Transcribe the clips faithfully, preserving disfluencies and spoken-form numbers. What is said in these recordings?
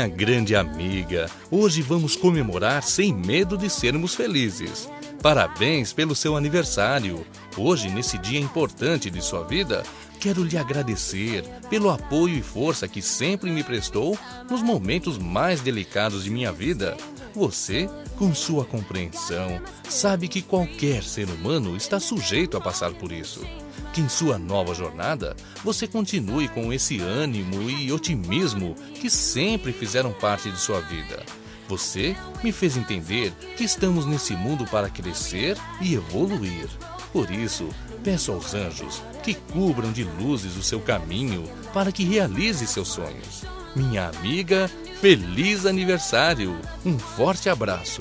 Minha grande amiga, hoje vamos comemorar sem medo de sermos felizes. Parabéns pelo seu aniversário. Hoje, nesse dia importante de sua vida, quero lhe agradecer pelo apoio e força que sempre me prestou nos momentos mais delicados de minha vida. Você, com sua compreensão, sabe que qualquer ser humano está sujeito a passar por isso. Que em sua nova jornada, você continue com esse ânimo e otimismo que sempre fizeram parte de sua vida. Você me fez entender que estamos nesse mundo para crescer e evoluir. Por isso, peço aos anjos que cubram de luzes o seu caminho para que realize seus sonhos. Minha amiga, feliz aniversário! Um forte abraço!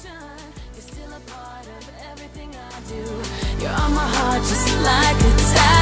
You're on my heart just like a towel.